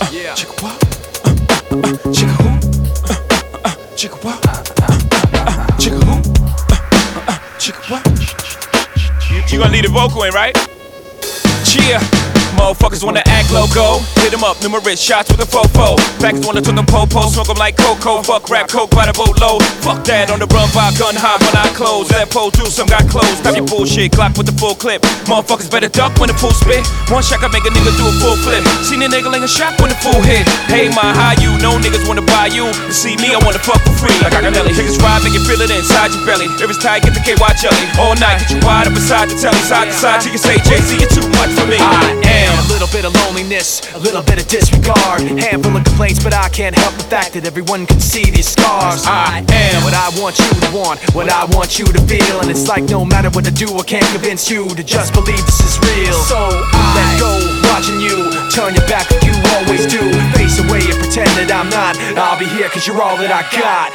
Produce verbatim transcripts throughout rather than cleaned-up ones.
Uh, yeah. Chicka what? Uh, uh, uh, chicka who? Uh, uh, uh, chicka what? Uh, uh, uh, chicka who? Uh, uh, uh, chicka what? You, you gonna leave the vocal in, right? Cheer. Motherfuckers wanna act loco. Hit them up, numerous shots with a fofo. Packers wanna turn them po-po, smoke them like cocoa. Fuck rap, coke by the boatload. Fuck that, on the run by gun high when I close. That pole do some got closed. Stop your bullshit, Glock with the full clip. Motherfuckers better duck when the full spit. One shot can make a nigga do a full flip. Seen a nigga ling a shot when the full hit. Hey, my how you? No niggas wanna buy you. To see me, I wanna fuck for free. Like I got belly. Niggas ride, make you feel it inside your belly. If it's tight, get the K Y jelly. All night, get you wide up beside the telly. Side to side till you say, Jay-Z, you're too much for me. I am a little bit of loneliness, a little bit of disregard. Handful of complaints, but I can't help the fact that everyone can see these scars. I am what I want you to want, what I want you to feel. And it's like no matter what I do, I can't convince you to just believe this is real. So I let go, watching you turn your back like you always do. Face away and pretend that I'm not. I'll be here cause you're all that I got.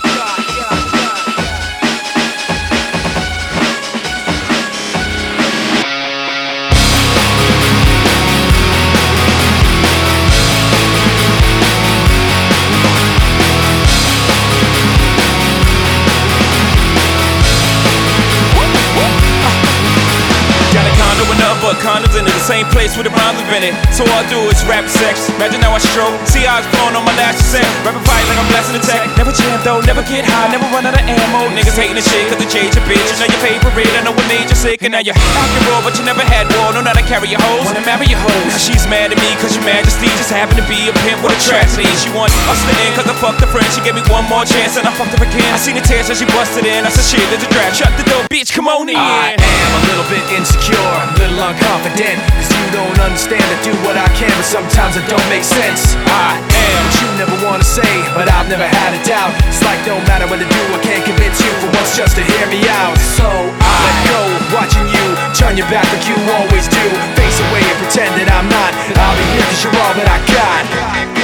But condoms into the same place with the rhymes invented. So all I do is rap sex. Imagine how I stroke. See how it's blowing on my last set. Rapping fight like I'm blasting the tech. Never jam though, never get high, never run out of ammo. Niggas hating the shit cause they change your bitch. You know your favorite, I know what made you sick. And now you're acting raw, but you never had war. Know how to carry your hoes, wanna marry your hoes. Now she's mad at me cause your majesty just happened to be a pimp with a tragedy. She want us to end cause I fucked her friend. She gave me one more chance and I fucked her again. I seen the tears so she busted in. I said shit, there's a draft. Shut the door, bitch, come on in. I am a little bit insecure, a little unconfident. Cause you don't understand, I do what I can, but sometimes it don't make sense. I am what you never wanna say, but I've never had a doubt. It's like no matter what I do, I can't convince you for once just to hear me out. So I let go, watching you turn your back like you always do. Face away and pretend that I'm not. I'll be here cause you're all that I got.